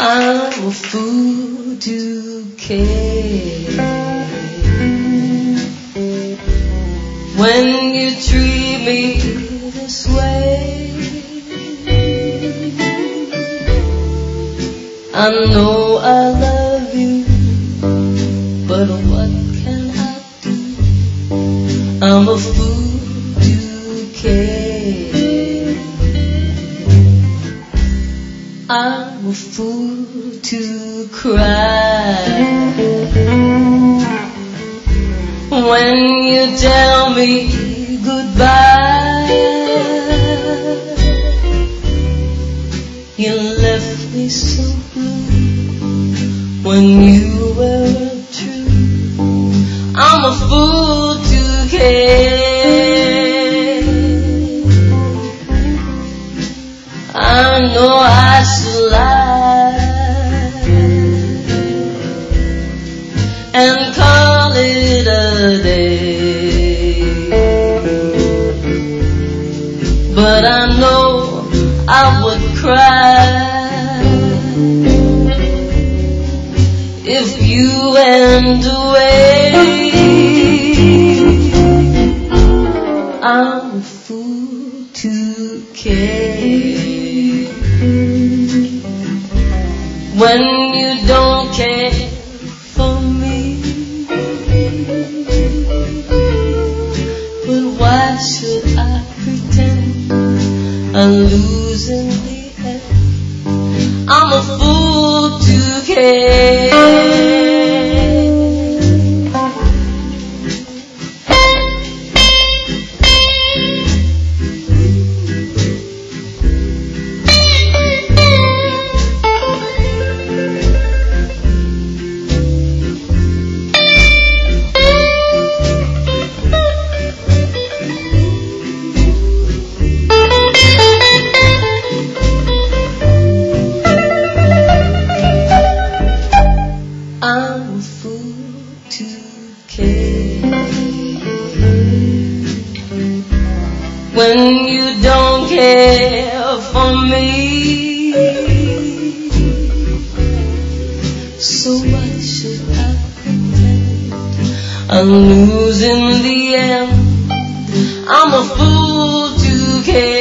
I'm a fool to care when you treat me this way. I know I love you, but what can I do? I'm a fool to care. I'm a fool to cry when you tell me goodbye. You left me so blue when you were true. I'm a fool to care. I know I should lie and call it a day, but I know I would cry if you went away. I'm a fool to care when you don't care for me. But why should I pretend I'm losing the end? I'm a fool to care. When you don't care for me, so why should I pretend I'm losing the end? I'm a fool to care.